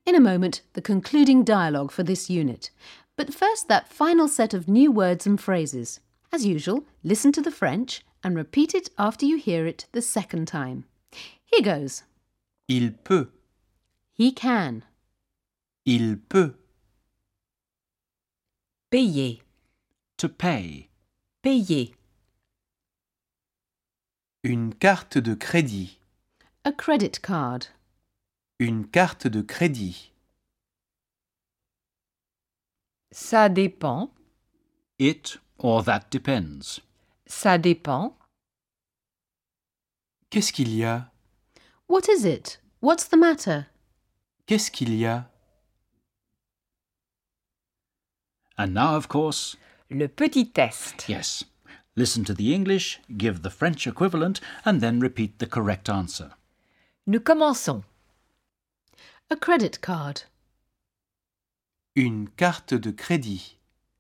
In a moment, the concluding dialogue for this unit. But first, that final set of new words and phrases. As usual, listen to the French and repeat it after you hear it the second time. Here goes. Il peut. He can. Il peut. Payer. To pay. Payer. Une carte de crédit. A credit card. Une carte de crédit. Ça dépend. It or that depends. Ça dépend. Qu'est-ce qu'il y a? What is it? What's the matter? Qu'est-ce qu'il y a? And now, of course, Le petit test. yes. Listen to the English, give the French equivalent, and then repeat the correct answer. Nous commençons. A credit card. Une carte de crédit.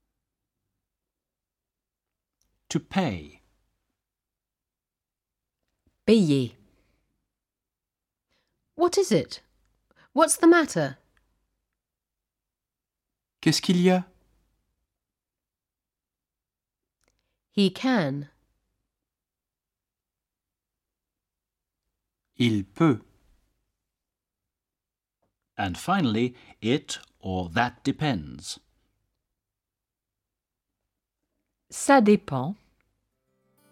To pay. Payer. What is it? What's the matter? Qu'est-ce qu'il y a? He can. Il peut. And finally, it or that depends. Ça dépend.